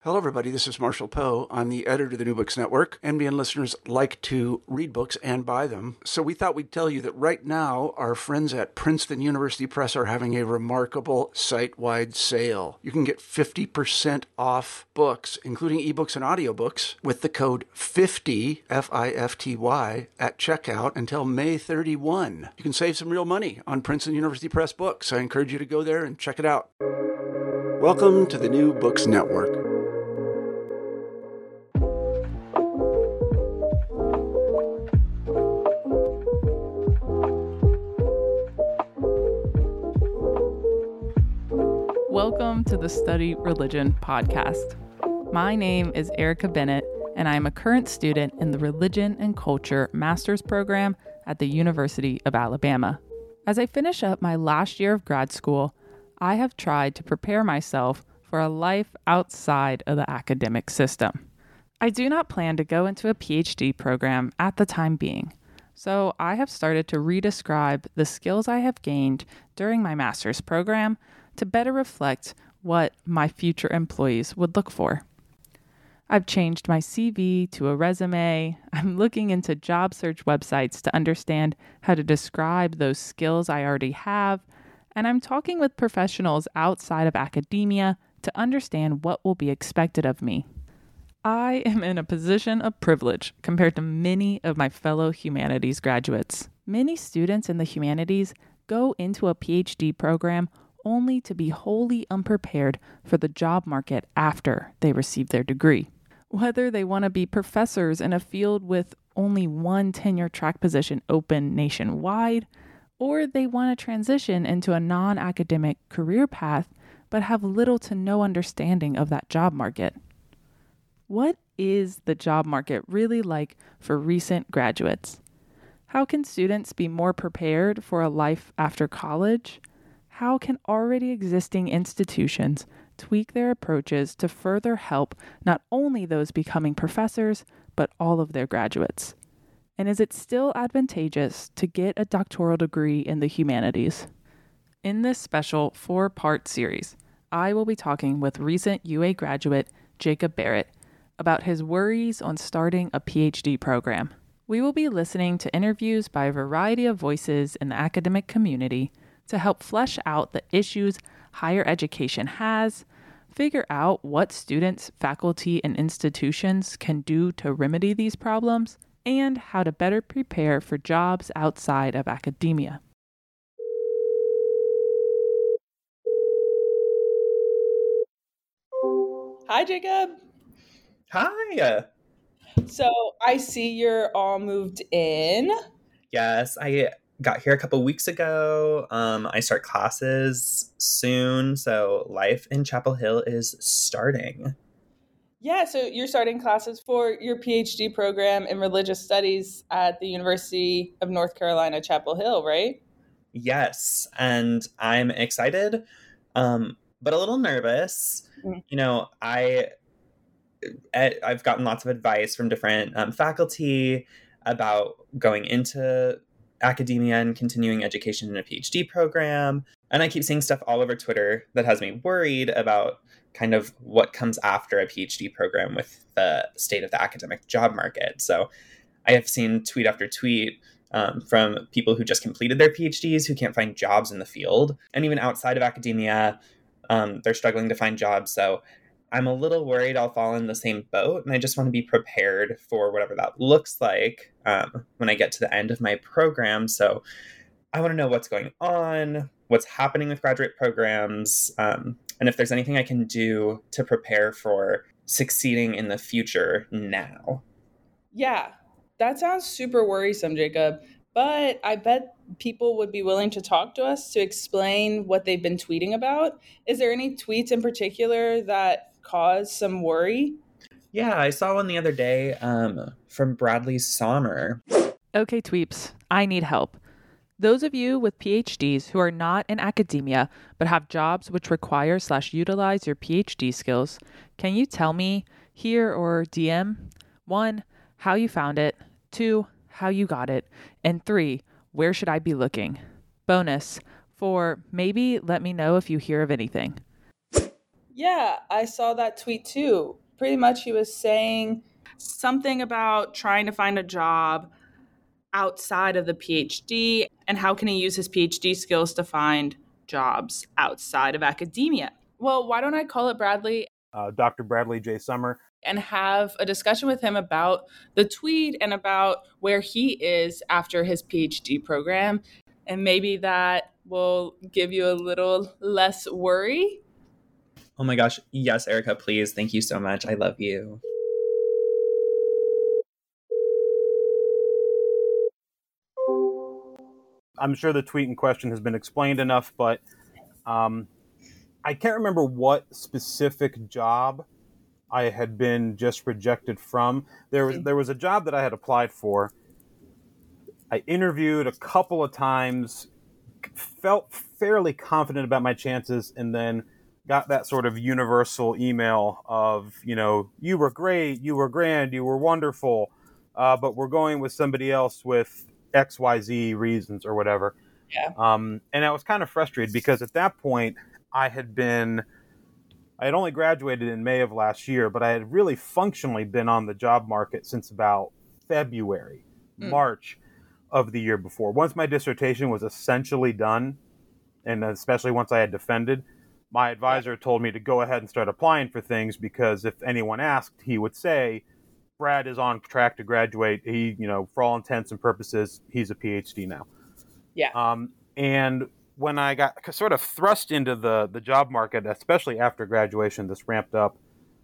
Hello, everybody. This is Marshall Poe. I'm the editor of the New Books Network. NBN listeners like to read books and buy them. So we thought we'd tell you that right now, our friends at Princeton University Press are having a remarkable site-wide sale. You can get 50% off books, including ebooks and audiobooks, with the code 50, F-I-F-T-Y, at checkout until May 31. You can save some real money on Princeton University Press books. I encourage you to go there and check it out. Welcome to the New Books Network. Welcome to the Study Religion podcast. My name is Erica Bennett, and I am a current student in the Religion and Culture Master's Program at the University of Alabama. As I finish up my last year of grad school, I have tried to prepare myself for a life outside of the academic system. I do not plan to go into a PhD program at the time being, so I have started to redescribe the skills I have gained during my master's program to better reflect what my future employees would look for. I've changed my CV to a resume. I'm looking into job search websites to understand how to describe those skills I already have, and I'm talking with professionals outside of academia to understand what will be expected of me. I am in a position of privilege compared to many of my fellow humanities graduates. Many students in the humanities go into a PhD program only to be wholly unprepared for the job market after they receive their degree. Whether they want to be professors in a field with only one tenure track position open nationwide, or they want to transition into a non-academic career path but have little to no understanding of that job market. What is the job market really like for recent graduates? How can students be more prepared for a life after college? How can already existing institutions tweak their approaches to further help not only those becoming professors, but all of their graduates? And is it still advantageous to get a doctoral degree in the humanities? In this special 4-part series, I will be talking with recent UA graduate Jacob Barrett about his worries on starting a PhD program. We will be listening to interviews by a variety of voices in the academic community to help flesh out the issues higher education has, figure out what students, faculty, and institutions can do to remedy these problems, and how to better prepare for jobs outside of academia. Hi, Jacob. Hi. So I see you're all moved in. Yes, I got here a couple weeks ago. I start classes soon, so life in Chapel Hill is starting. Yeah, so you're starting classes for your PhD program in religious studies at the University of North Carolina, Chapel Hill, right? Yes, and I'm excited, but a little nervous. Mm. You know, I've gotten lots of advice from different faculty about going into academia and continuing education in a PhD program. And I keep seeing stuff all over Twitter that has me worried about kind of what comes after a PhD program with the state of the academic job market. So I have seen tweet after tweet from people who just completed their PhDs who can't find jobs in the field. And even outside of academia, they're struggling to find jobs. So I'm a little worried I'll fall in the same boat, and I just want to be prepared for whatever that looks like when I get to the end of my program. So I want to know what's going on, what's happening with graduate programs, and if there's anything I can do to prepare for succeeding in the future now. Yeah, that sounds super worrisome, Jacob. But I bet people would be willing to talk to us to explain what they've been tweeting about. Is there any tweets in particular that cause some worry? Yeah, I saw one the other day from Bradley Sommer. Okay, tweeps, I need help. Those of you with PhDs who are not in academia but have jobs which require/utilize your PhD skills, can you tell me here or DM 1, how you found it, 2, how you got it, and 3, where should I be looking? Bonus, 4, maybe let me know if you hear of anything. Yeah, I saw that tweet too. Pretty much he was saying something about trying to find a job outside of the PhD and how can he use his PhD skills to find jobs outside of academia. Well, why don't I call it Bradley Dr. Bradley J. Summer. and have a discussion with him about the tweet and about where he is after his PhD program. And maybe that will give you a little less worry. Oh my gosh. Yes, Erica, please. Thank you so much. I love you. I'm sure the tweet in question has been explained enough, but I can't remember what specific job I had been just rejected from. There was a job that I had applied for. I interviewed a couple of times, felt fairly confident about my chances, and then got that sort of universal email of, you were great, you were grand, you were wonderful, but we're going with somebody else with XYZ reasons or whatever. Yeah. And I was kind of frustrated because at that point I had only graduated in May of last year, but I had really functionally been on the job market since about February, March of the year before. Once my dissertation was essentially done, and especially once I had defended, my advisor told me to go ahead and start applying for things because if anyone asked, he would say, Brad is on track to graduate. He, for all intents and purposes, he's a PhD now. Yeah. And when I got sort of thrust into the job market, especially after graduation, this ramped up.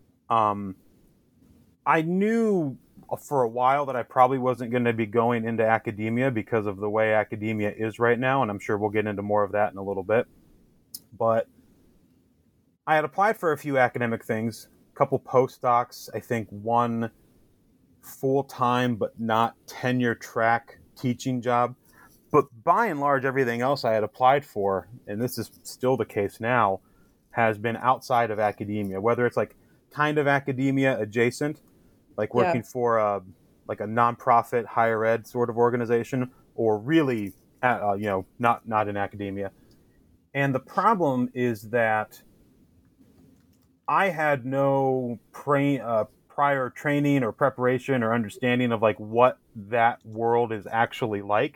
I knew for a while that I probably wasn't going to be going into academia because of the way academia is right now, and I'm sure we'll get into more of that in a little bit. But I had applied for a few academic things, a couple postdocs, I think one full-time but not tenure track teaching job. But by and large, everything else I had applied for, and this is still the case now, has been outside of academia, whether it's like kind of academia adjacent, like working for a nonprofit higher ed sort of organization, or really, not in academia. And the problem is that I had no prior training or preparation or understanding of like what that world is actually like.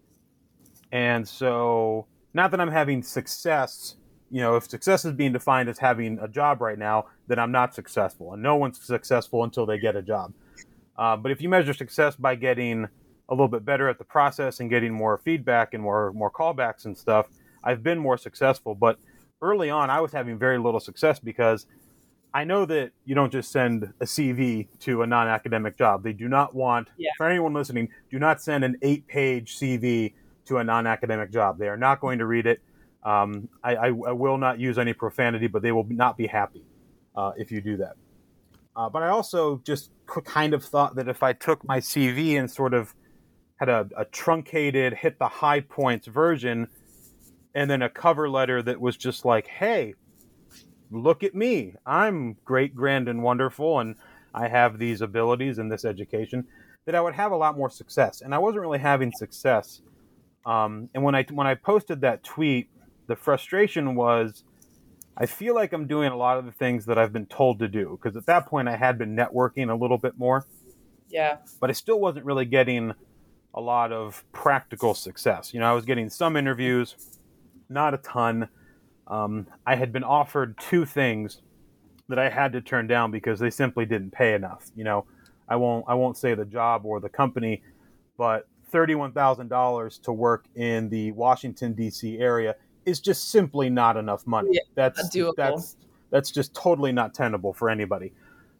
And so, not that I'm having success, if success is being defined as having a job right now, then I'm not successful. And no one's successful until they get a job. But if you measure success by getting a little bit better at the process and getting more feedback and more callbacks and stuff, I've been more successful. But early on, I was having very little success because I know that you don't just send a CV to a non-academic job. They do not want, for anyone listening, do not send an 8-page CV to a non-academic job. They are not going to read it. I will not use any profanity, but they will not be happy if you do that. But I also just kind of thought that if I took my CV and sort of had a truncated, hit the high points version, and then a cover letter that was just like, hey, look at me. I'm great, grand, and wonderful, and I have these abilities and this education, that I would have a lot more success. And I wasn't really having success. And when I posted that tweet, the frustration was, I feel like I'm doing a lot of the things that I've been told to do. Because at that point, I had been networking a little bit more. Yeah. But I still wasn't really getting a lot of practical success. I was getting some interviews, not a ton. I had been offered 2 things that I had to turn down because they simply didn't pay enough. I won't say the job or the company, but $31,000 to work in the Washington, D.C. area is just simply not enough money. Yeah, that's doable. That's just totally not tenable for anybody.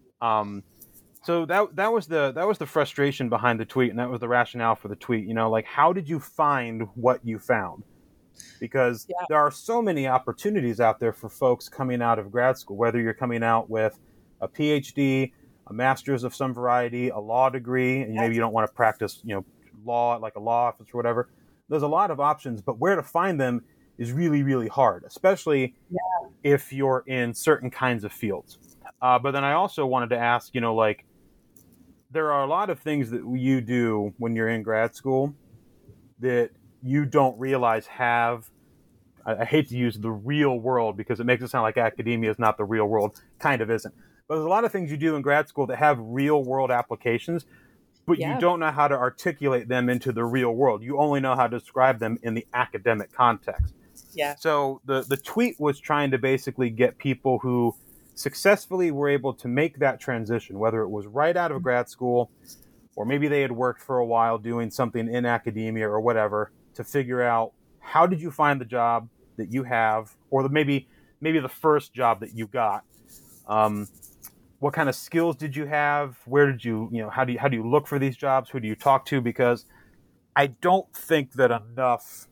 So that was the frustration behind the tweet, and that was the rationale for the tweet. Like, how did you find what you found? Because there are so many opportunities out there for folks coming out of grad school, whether you're coming out with a PhD, a master's of some variety, a law degree, and maybe you don't want to practice, law, like a law office or whatever. There's a lot of options, but where to find them is really, really hard, especially if you're in certain kinds of fields. But then I also wanted to ask, there are a lot of things that you do when you're in grad school that you don't realize have I hate to use the real world because it makes it sound like academia is not the real world. Kind of isn't. But there's a lot of things you do in grad school that have real world applications, but you don't know how to articulate them into the real world. You only know how to describe them in the academic context. Yeah. So the tweet was trying to basically get people who successfully were able to make that transition, whether it was right out of grad school or maybe they had worked for a while doing something in academia or whatever, to figure out how did you find the job that you have, or maybe the first job that you got. What kind of skills did you have? Where did you how do you look for these jobs? Who do you talk to? Because I don't think that enough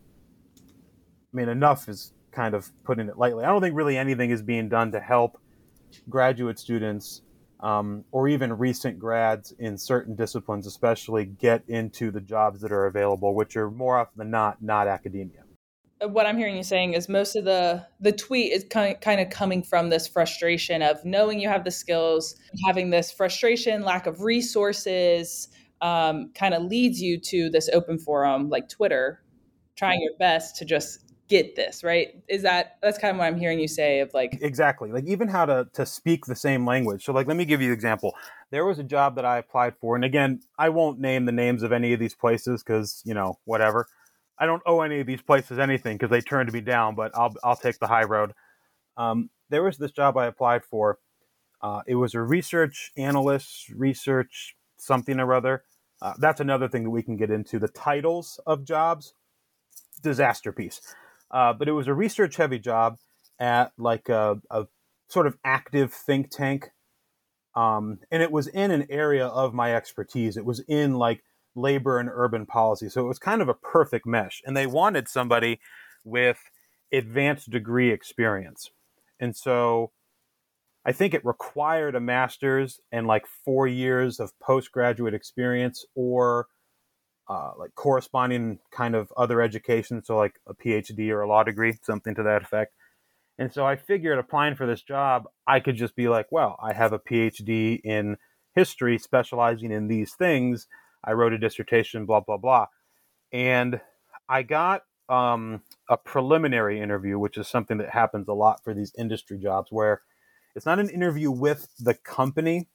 is kind of putting it lightly. I don't think really anything is being done to help graduate students or even recent grads in certain disciplines, especially get into the jobs that are available, which are more often than not academia. What I'm hearing you saying is most of the tweet is kind of coming from this frustration of knowing you have the skills, having this frustration, lack of resources, kind of leads you to this open forum like Twitter, trying your best to just get this, right? That's kind of what I'm hearing you say of like... Exactly. Like even how to speak the same language. So like, let me give you an example. There was a job that I applied for. And again, I won't name the names of any of these places because, whatever. I don't owe any of these places anything because they turned me down, but I'll take the high road. There was this job I applied for. It was a research analyst, research something or other. That's another thing that we can get into. The titles of jobs, disaster piece. But it was a research-heavy job at like a sort of active think tank. And it was in an area of my expertise. It was in like labor and urban policy. So it was kind of a perfect mesh. And they wanted somebody with advanced degree experience. And so I think it required a master's and like 4 years of postgraduate experience or like corresponding kind of other education. So like a PhD or a law degree, something to that effect. And so I figured applying for this job, I could just be like, well, I have a PhD in history specializing in these things. I wrote a dissertation, blah, blah, blah. And I got a preliminary interview, which is something that happens a lot for these industry jobs, where it's not an interview with the company,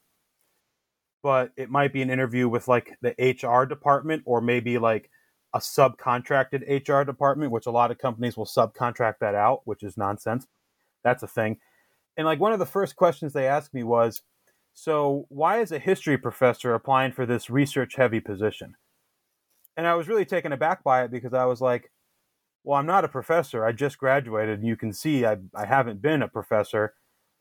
but it might be an interview with like the HR department or maybe like a subcontracted HR department, which a lot of companies will subcontract that out, which is nonsense. That's a thing. And like one of the first questions they asked me was, so why is a history professor applying for this research heavy position? And I was really taken aback by it because I was like, well, I'm not a professor. I just graduated. And you can see I haven't been a professor.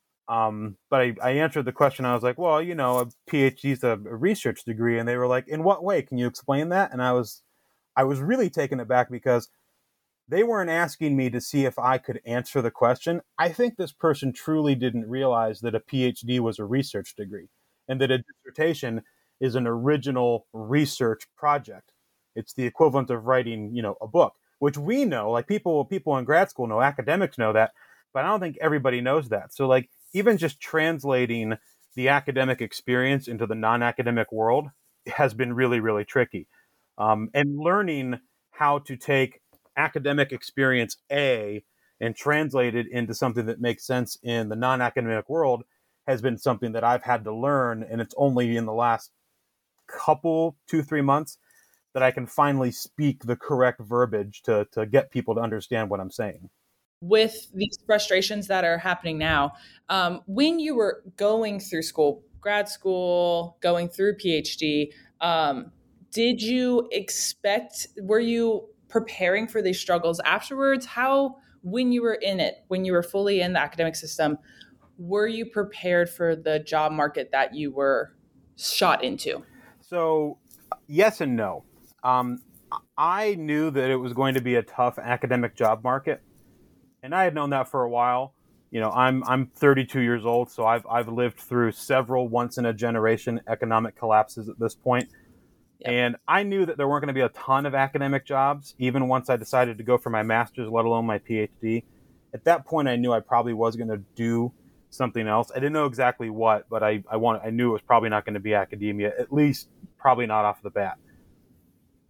But I answered the question. I was like, well, a PhD is a research degree. And they were like, in what way? Can you explain that? And I was really taken aback because they weren't asking me to see if I could answer the question. I think this person truly didn't realize that a PhD was a research degree and that a dissertation is an original research project. It's the equivalent of writing, a book, which we know, like people in grad school know, academics know that, but I don't think everybody knows that. So like even just translating the academic experience into the non-academic world has been really, really tricky. And learning how to take academic experience A and translate it into something that makes sense in the non-academic world has been something that I've had to learn. And it's only in the last 2-3 months that I can finally speak the correct verbiage to get people to understand what I'm saying. With these frustrations that are happening now, when you were going through school, grad school, going through PhD, did you were you preparing for these struggles afterwards? When you were in it, when you were fully in the academic system, were you prepared for the job market that you were shot into? So yes and no. I knew that it was going to be a tough academic job market, and I had known that for a while. I'm 32 years old, so I've lived through several once in a generation economic collapses at this point. Yep. And I knew that there weren't going to be a ton of academic jobs, even once I decided to go for my master's, let alone my PhD. At that point, I knew I probably was going to do something else. I didn't know exactly what, but I knew it was probably not going to be academia, at least probably not off the bat.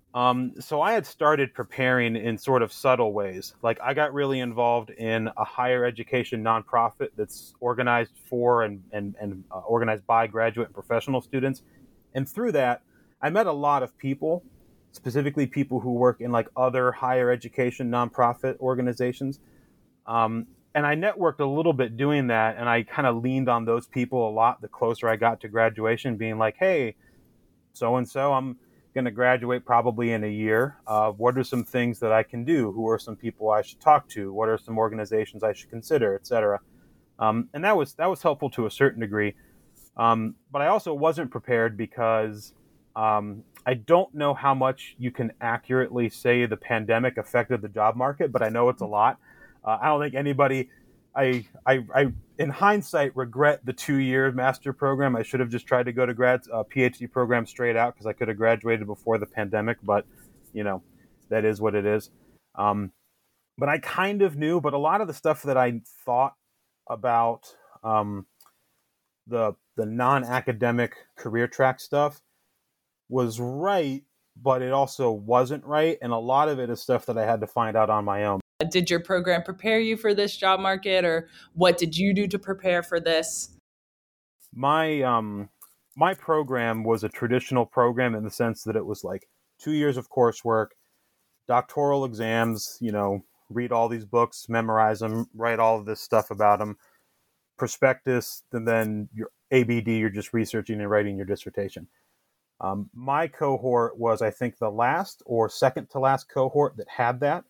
So I had started preparing in sort of subtle ways. Like I got really involved in a higher education nonprofit that's organized for and organized by graduate and professional students. And through that, I met a lot of people, specifically people who work in like other higher education nonprofit organizations. And I networked a little bit doing that. And I kind of leaned on those people a lot the closer I got to graduation, being like, hey, so-and-so, I'm going to graduate probably in a year. What are some things that I can do? Who are some people I should talk to? What are some organizations I should consider, et cetera? And that was helpful to a certain degree. But I also wasn't prepared because I don't know how much you can accurately say the pandemic affected the job market, but I know it's a lot. I don't think anybody, I in hindsight regret the 2-year master program. I should have just tried to go to PhD program straight out because I could have graduated before the pandemic, but that is what it is. But I kind of knew, but a lot of the stuff that I thought about the non-academic career track stuff was right, but it also wasn't right. And a lot of it is stuff that I had to find out on my own. Did your program prepare you for this job market, or what did you do to prepare for this? My program was a traditional program in the sense that it was like 2 years of coursework, doctoral exams, read all these books, memorize them, write all of this stuff about them, prospectus, and then your ABD, you're just researching and writing your dissertation. My cohort was, I think, the last or second to last cohort that had that.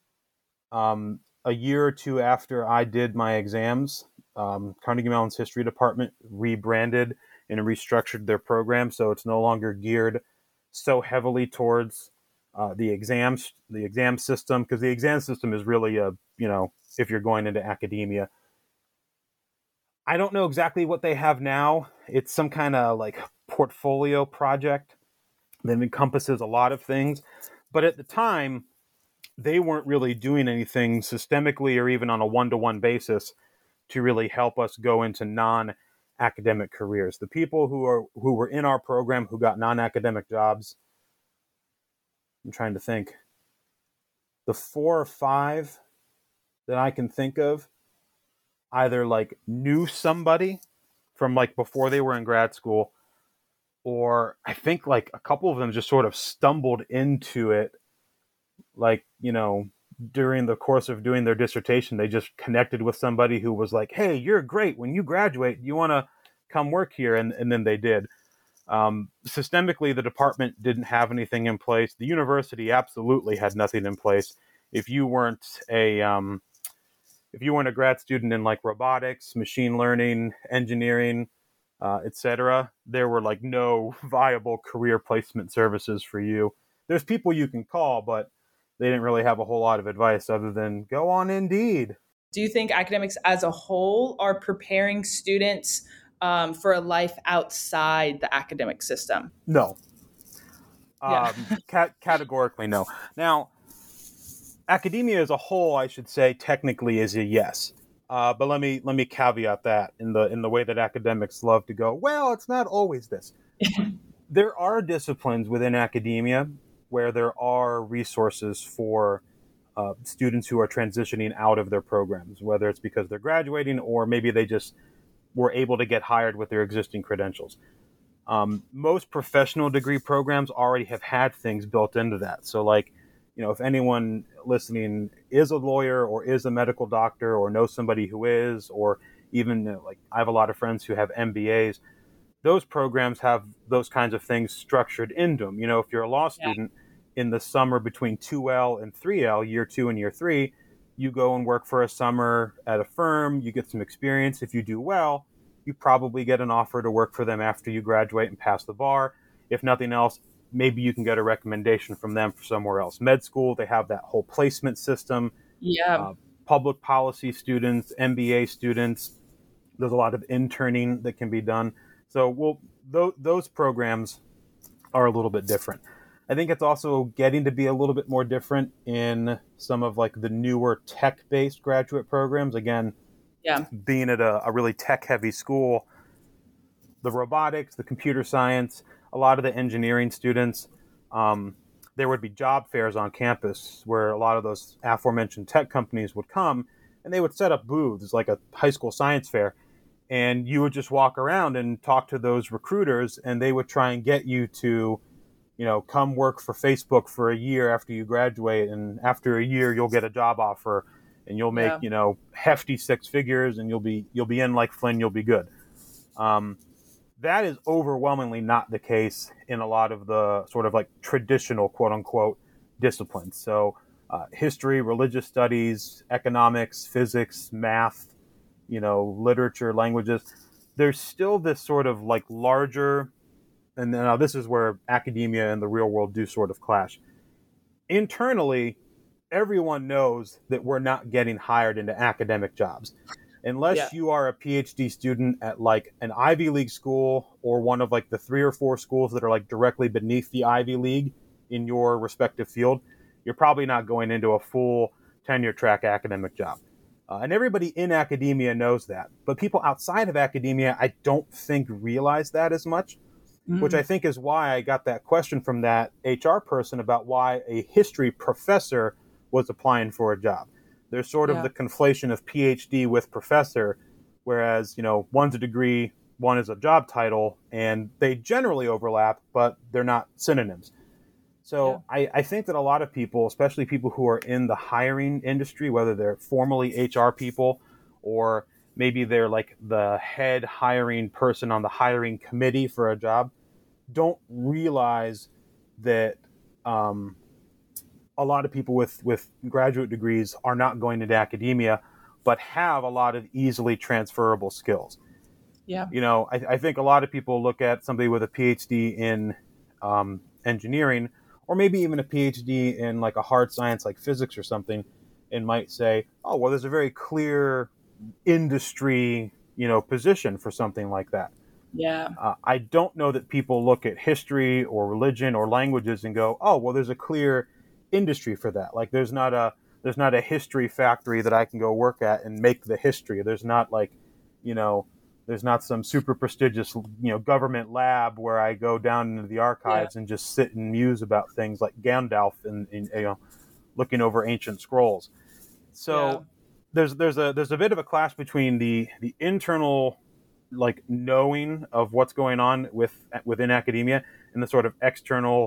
A year or two after I did my exams, Carnegie Mellon's history department rebranded and restructured their program, so it's no longer geared so heavily towards the exam system, because the exam system is really if you're going into academia. I don't know exactly what they have now. It's some kind of like portfolio project that encompasses a lot of things, but at the time, they weren't really doing anything systemically or even on a one-to-one basis to really help us go into non-academic careers. The people who were in our program who got non-academic jobs, I'm trying to think, the 4 or 5 that I can think of either like knew somebody from like before they were in grad school, or I think like a couple of them just sort of stumbled into it. Like, during the course of doing their dissertation, they just connected with somebody who was like, hey, you're great. When you graduate, you want to come work here. And then they did. Systemically, the department didn't have anything in place. The university absolutely had nothing in place. If you weren't a grad student in like robotics, machine learning, engineering, etc., there were like no viable career placement services for you. There's people you can call, but they didn't really have a whole lot of advice other than go on Indeed. Do you think academics as a whole are preparing students for a life outside the academic system? No. Categorically, no. Now, academia as a whole, I should say, technically is a yes. But let me caveat that in the way that academics love to go, well, it's not always this. There are disciplines within academia where there are resources for students who are transitioning out of their programs, whether it's because they're graduating or maybe they just were able to get hired with their existing credentials. Most professional degree programs already have had things built into that. So like, if anyone listening is a lawyer or is a medical doctor or knows somebody who is, or even like I have a lot of friends who have MBAs, those programs have those kinds of things structured into them. If you're a law student, in the summer between 2L and 3L, year 2 and year 3, you go and work for a summer at a firm, you get some experience. If you do well, you probably get an offer to work for them after you graduate and pass the bar. If nothing else, maybe you can get a recommendation from them for somewhere else. Med school, they have that whole placement system. Yeah. Public policy students, MBA students, there's a lot of interning that can be done. So those programs are a little bit different. I think it's also getting to be a little bit more different in some of like the newer tech-based graduate programs. Again, being at a really tech-heavy school, the robotics, the computer science, a lot of the engineering students, there would be job fairs on campus where a lot of those aforementioned tech companies would come, and they would set up booths like a high school science fair. And you would just walk around and talk to those recruiters, and they would try and get you to, come work for Facebook for a year after you graduate. And after a year, you'll get a job offer and you'll make, hefty six figures, and you'll be in like Flynn, you'll be good. That is overwhelmingly not the case in a lot of the sort of like traditional quote unquote disciplines. So history, religious studies, economics, physics, math, literature, languages, there's still this sort of like larger, and now this is where academia and the real world do sort of clash. Internally, everyone knows that we're not getting hired into academic jobs. Unless you are a PhD student at like an Ivy League school or one of like the 3 or 4 schools that are like directly beneath the Ivy League in your respective field, you're probably not going into a full tenure track academic job. And everybody in academia knows that. But people outside of academia, I don't think realize that as much, which I think is why I got that question from that HR person about why a history professor was applying for a job. There's sort of the conflation of PhD with professor, whereas, one's a degree, one is a job title, and they generally overlap, but they're not synonyms. So I think that a lot of people, especially people who are in the hiring industry, whether they're formally HR people or maybe they're like the head hiring person on the hiring committee for a job, don't realize that a lot of people with graduate degrees are not going into academia, but have a lot of easily transferable skills. Yeah. I think a lot of people look at somebody with a PhD in engineering, or maybe even a PhD in like a hard science like physics or something, and might say, oh, well, there's a very clear industry, position for something like that. Yeah. I don't know that people look at history or religion or languages and go, oh, well, there's a clear industry for that. Like there's not a history factory that I can go work at and make the history. There's not like, there's not some super prestigious, government lab where I go down into the archives and just sit and muse about things like Gandalf and looking over ancient scrolls. So there's a bit of a clash between the internal like knowing of what's going on within academia and the sort of external,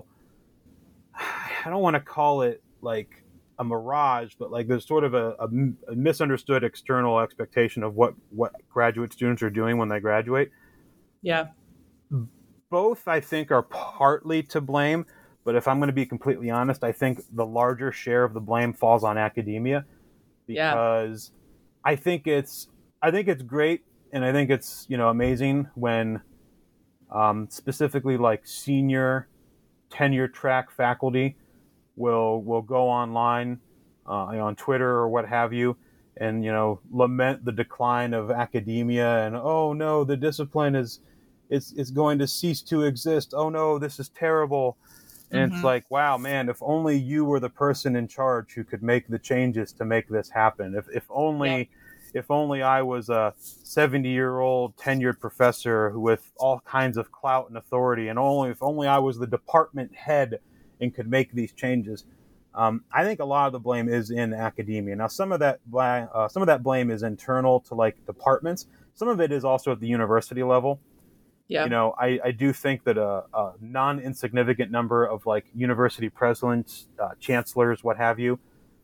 I don't want to call it like a mirage, but like there's sort of a misunderstood external expectation of what graduate students are doing when they graduate. Yeah. Both, I think, are partly to blame, but if I'm going to be completely honest, I think the larger share of the blame falls on academia, because I think it's great, and I think it's amazing when specifically like senior tenure track faculty will go online on Twitter or what have you, and lament the decline of academia, and oh no, the discipline is going to cease to exist. Oh no, this is terrible. And it's like, wow, man, if only you were the person in charge who could make the changes to make this happen. If only I was a 70-year-old tenured professor with all kinds of clout and authority, and if only I was the department head and could make these changes. I think a lot of the blame is in academia. Now, some of that blame is internal to like departments. Some of it is also at the university level. Yeah. I do think that a non-insignificant number of like university presidents, chancellors, what have you,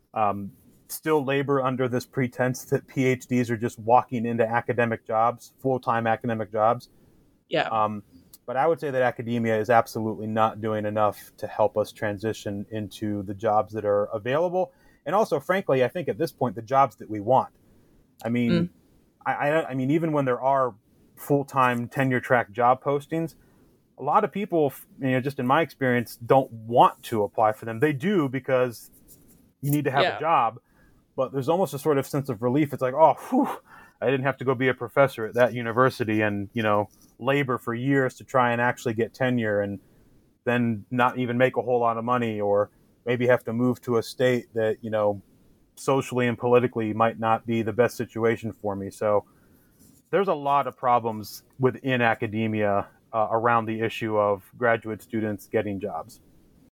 still labor under this pretense that PhDs are just walking into academic jobs, full-time academic jobs. Yeah. But I would say that academia is absolutely not doing enough to help us transition into the jobs that are available. And also, frankly, I think at this point, the jobs that we want. I mean, I mean, even when there are full-time tenure track job postings, a lot of people, just in my experience, don't want to apply for them. They do because you need to have a job, but there's almost a sort of sense of relief. It's like, oh, whew, I didn't have to go be a professor at that university and, labor for years to try and actually get tenure and then not even make a whole lot of money, or maybe have to move to a state that, socially and politically might not be the best situation for me. So there's a lot of problems within academia around the issue of graduate students getting jobs.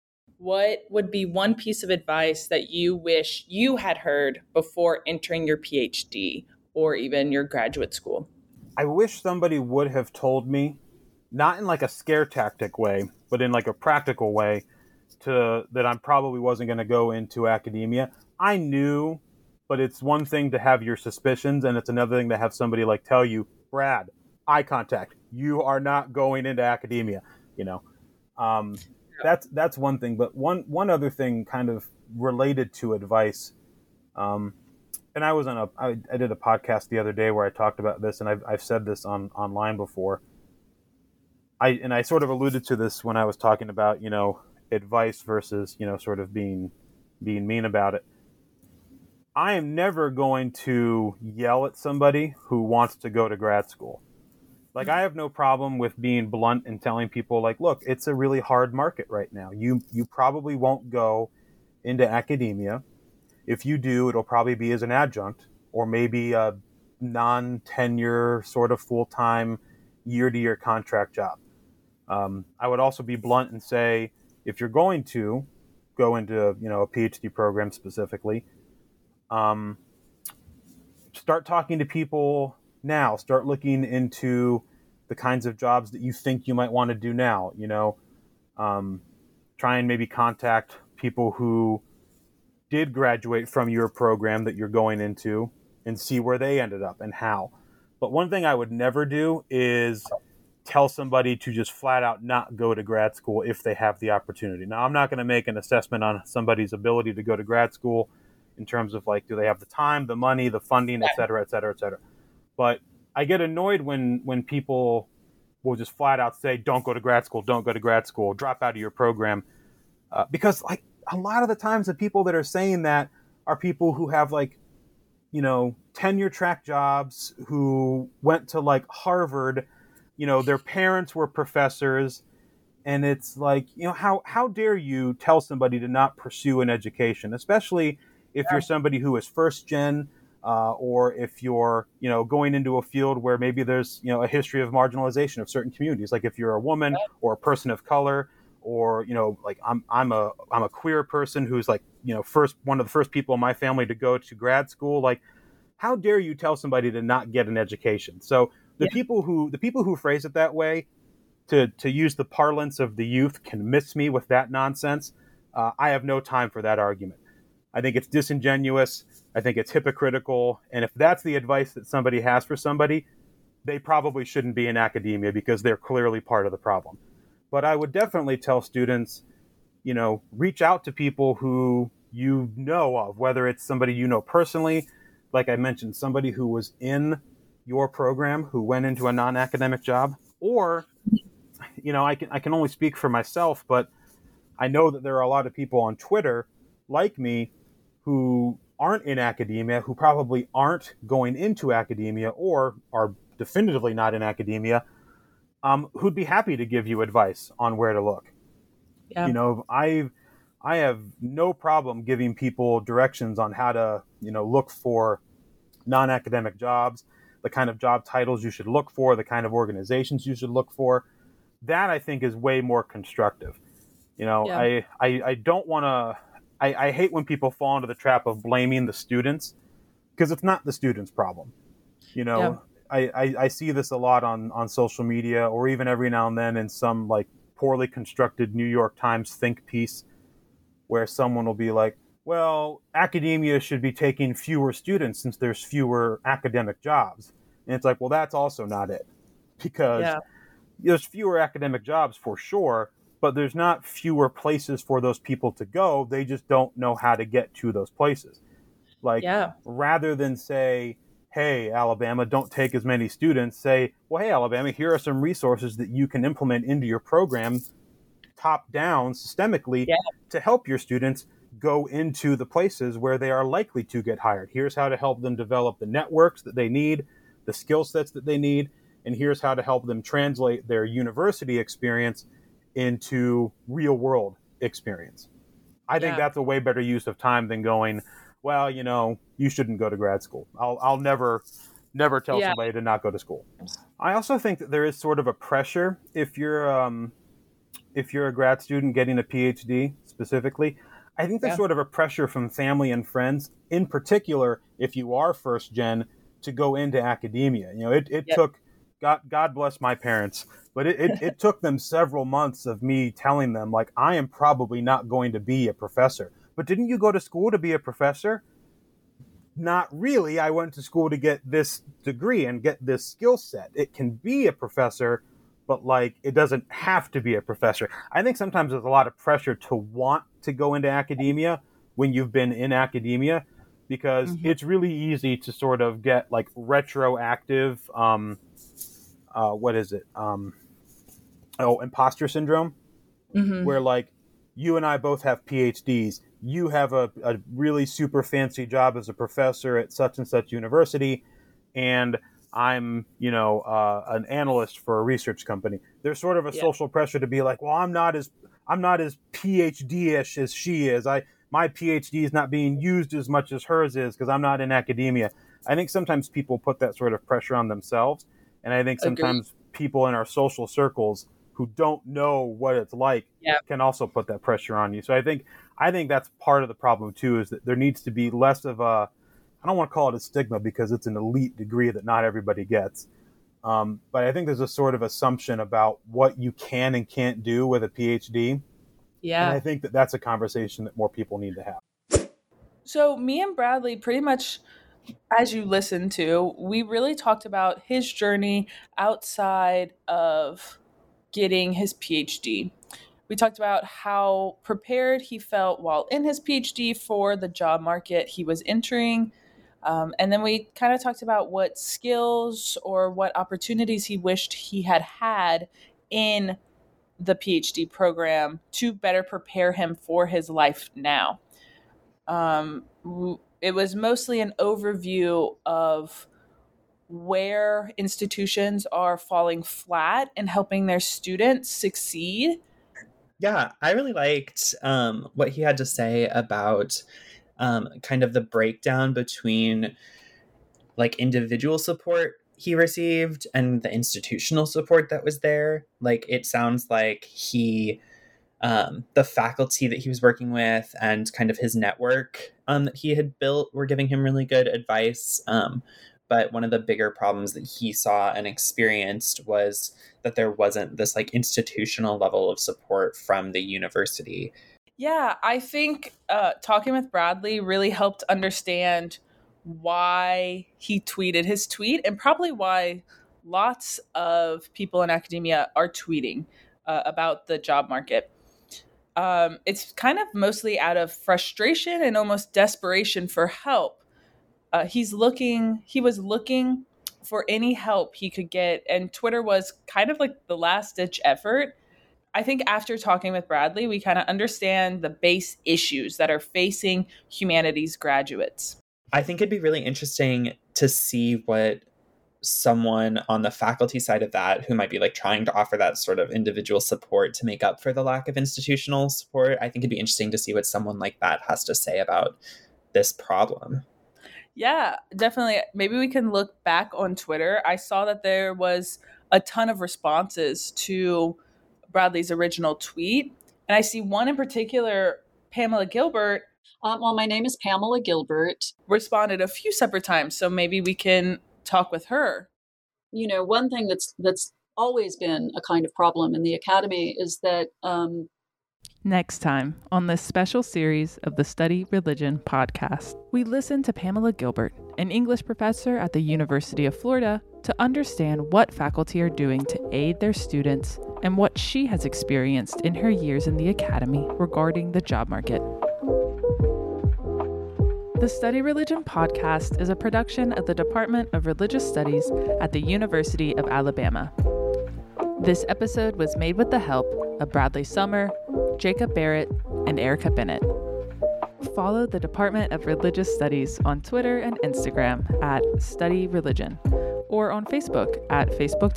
what would be one piece of advice that you wish you had heard before entering your PhD or even your graduate school? I wish somebody would have told me, not in like a scare tactic way, but in like a practical way, that I probably wasn't going to go into academia. I knew, but it's one thing to have your suspicions, and it's another thing to have somebody like tell you, Brad, eye contact, you are not going into academia. You know, that's one thing. But one other thing, kind of related to advice, and I did a podcast the other day where I talked about this, and I've said this online before. I sort of alluded to this when I was talking about, you know, advice versus, you know, sort of being mean about it. I am never going to yell at somebody who wants to go to grad school. Like, I have no problem with being blunt and telling people, like, look, it's a really hard market right now. You probably won't go into academia. If you do, it'll probably be as an adjunct or maybe a non-tenure sort of full-time year-to-year contract job. I would also be blunt and say, if you're going to go into, you know, a PhD program specifically, start talking to people now. Start looking into the kinds of jobs that you think you might want to do now. You know, try and maybe contact people who did graduate from your program that you're going into and see where they ended up and how. But one thing I would never do is tell somebody to just flat out not go to grad school if they have the opportunity. Now, I'm not going to make an assessment on somebody's ability to go to grad school in terms of, like, do they have the time, the money, the funding, et cetera, et cetera, et cetera. But I get annoyed when people will just flat out say, don't go to grad school, drop out of your program. Because, like, a lot of the times the people that are saying that are people who have, like, you know, tenure track jobs, who went to, like, Harvard. You know, their parents were professors, and it's like, you know, how dare you tell somebody to not pursue an education, especially if you're somebody who is first gen, or if you're, you know, going into a field where maybe there's, you know, a history of marginalization of certain communities, like if you're a woman or a person of color, or, you know, like I'm a queer person who's, like, you know, one of the first people in my family to go to grad school. Like, how dare you tell somebody to not get an education? So the people who phrase it that way, to use the parlance of the youth, can miss me with that nonsense. I have no time for that argument. I think it's disingenuous. I think it's hypocritical. And if that's the advice that somebody has for somebody, they probably shouldn't be in academia, because they're clearly part of the problem. But I would definitely tell students, you know, reach out to people who you know of, whether it's somebody you know personally, like I mentioned, somebody who was in your program who went into a non-academic job, or, you know, I can only speak for myself, but I know that there are a lot of people on Twitter like me who aren't in academia, who probably aren't going into academia, or are definitively not in academia, who'd be happy to give you advice on where to look. Yeah. You know, I have no problem giving people directions on how to, you know, look for non-academic jobs, the kind of job titles you should look for, the kind of organizations you should look for. That, I think, is way more constructive. You know, yeah. I don't want to, I hate when people fall into the trap of blaming the students, because it's not the students' problem. You know, yeah. I see this a lot on social media, or even every now and then in some, like, poorly constructed New York Times think piece, where someone will be like, well, academia should be taking fewer students since there's fewer academic jobs. And it's like, well, that's also not it. Because there's fewer academic jobs for sure, but there's not fewer places for those people to go. They just don't know how to get to those places. Like, rather than say, hey, Alabama, don't take as many students, say, well, hey, Alabama, here are some resources that you can implement into your program top down systemically to help your students go into the places where they are likely to get hired. Here's how to help them develop the networks that they need, the skill sets that they need, and here's how to help them translate their university experience into real world experience. I think that's a way better use of time than going, well, you know, you shouldn't go to grad school. I'll never tell somebody to not go to school. I also think that there is sort of a pressure if you're if you're a grad student getting a PhD specifically, I think there's sort of a pressure from family and friends, in particular, if you are first gen, to go into academia. You know, it took, God bless my parents, but it took them several months of me telling them, like, I am probably not going to be a professor. But didn't you go to school to be a professor? Not really. I went to school to get this degree and get this skill set. It can be a professor, but like, it doesn't have to be a professor. I think sometimes there's a lot of pressure to want to go into academia when you've been in academia, because it's really easy to sort of get like retroactive, imposter syndrome, where like you and I both have PhDs. You have a really super fancy job as a professor at such and such university, and I'm, an analyst for a research company. There's sort of a social pressure to be like, well, I'm not as PhD-ish as she is. My PhD is not being used as much as hers is because I'm not in academia. I think sometimes people put that sort of pressure on themselves, and I think sometimes people in our social circles who don't know what it's like can also put that pressure on you. So I think that's part of the problem too, is that there needs to be less of a, I don't want to call it a stigma because it's an elite degree that not everybody gets. But I think there's a sort of assumption about what you can and can't do with a PhD. Yeah. And I think that's a conversation that more people need to have. So me and Bradley, pretty much as you listened to, we really talked about his journey outside of getting his PhD. We talked about how prepared he felt while in his PhD for the job market he was entering. And then we kind of talked about what skills or what opportunities he wished he had in the PhD program to better prepare him for his life now. It was mostly an overview of where institutions are falling flat and helping their students succeed. Yeah, I really liked what he had to say about kind of the breakdown between like individual support he received and the institutional support that was there. Like, it sounds like the faculty that he was working with and kind of his network that he had built were giving him really good advice. But one of the bigger problems that he saw and experienced was that there wasn't this like institutional level of support from the university. Yeah, I think talking with Bradley really helped understand why he tweeted his tweet, and probably why lots of people in academia are tweeting about the job market. It's kind of mostly out of frustration and almost desperation for help. He was looking for any help he could get, and Twitter was kind of like the last ditch effort. I think after talking with Bradley, we kind of understand the base issues that are facing humanities graduates. I think it'd be really interesting to see what someone on the faculty side of that, who might be like trying to offer that sort of individual support to make up for the lack of institutional support. I think it'd be interesting to see what someone like that has to say about this problem. Yeah, definitely. Maybe we can look back on Twitter. I saw that there was a ton of responses to Bradley's original tweet. And I see one in particular, Pamela Gilbert. Well, my name is Pamela Gilbert. Responded a few separate times, so maybe we can talk with her. You know, one thing that's always been a kind of problem in the academy is that... Next time on this special series of the Study Religion podcast, we listen to Pamela Gilbert, an English professor at the University of Florida, to understand what faculty are doing to aid their students and what she has experienced in her years in the academy regarding the job market. The Study Religion podcast is a production of the Department of Religious Studies at the University of Alabama. This episode was made with the help of Bradley Summer, Jacob Barrett, and Erica Bennett. Follow the Department of Religious Studies on Twitter and Instagram at Study Religion, or on Facebook at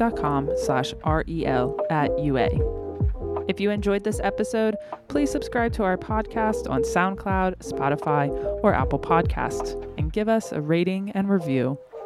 facebook.com/REL@UA. If you enjoyed this episode, please subscribe to our podcast on SoundCloud, Spotify, or Apple Podcasts, and give us a rating and review